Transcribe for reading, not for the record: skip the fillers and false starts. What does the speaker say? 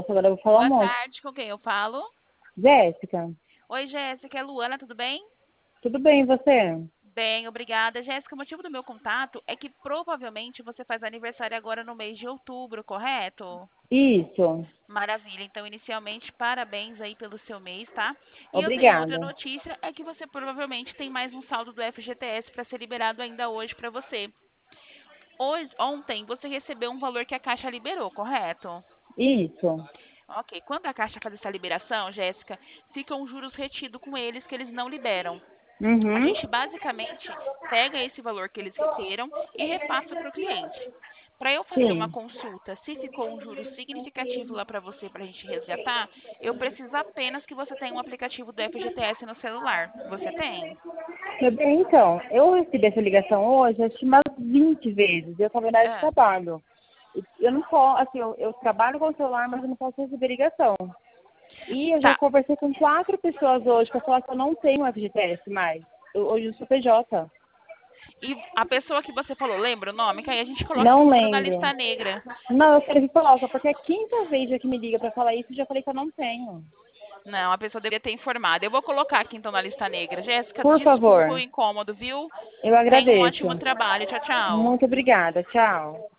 almoço, agora eu vou falar Boa almoço. tarde, com quem eu falo? Jéssica, Oi, Jéssica, é Luana, tudo bem? tudo bem, e você? Bem, obrigada. Jéssica, o motivo do meu contato é que provavelmente você faz aniversário agora no mês de outubro, correto? Isso, Maravilha. Então, inicialmente, parabéns aí pelo seu mês, tá? E eu tenho outra obrigada. notícia, é que você provavelmente tem mais um saldo do FGTS para ser liberado ainda hoje para você. Ontem você recebeu um valor que a Caixa liberou, correto? Isso. Ok. Quando a Caixa faz essa liberação, Jéssica, ficam juros retidos com eles que eles não liberam. A Uhum. gente basicamente pega esse valor que eles receberam e repassa para o cliente. Para eu fazer uma Sim. consulta, se ficou um juro significativo lá para você para a gente resgatar, eu preciso apenas que você tenha um aplicativo do FGTS no celular. Você tem? Meu bem, então, eu recebi essa ligação hoje, acho que umas 20 vezes. Eu estava na área de Ah, trabalho. Eu não posso, assim, eu trabalho com o celular, mas eu não posso receber ligação. E eu já tá. conversei com 4 pessoas hoje para falar que eu não tenho FGTS mais. Hoje eu sou PJ. E a pessoa que você falou, lembra o nome? Que aí a gente coloca esse Não número na lembro. lista negra. Não, eu quero falar, só porque é a quinta vez já que me liga para falar isso, eu já falei que eu não tenho. Não, a pessoa deveria ter informado. Eu vou colocar aqui então na lista negra. Jéssica, Por desculpa o favor, incômodo, viu? eu Tenha um agradeço. ótimo trabalho. Tchau, tchau. Muito obrigada. Tchau.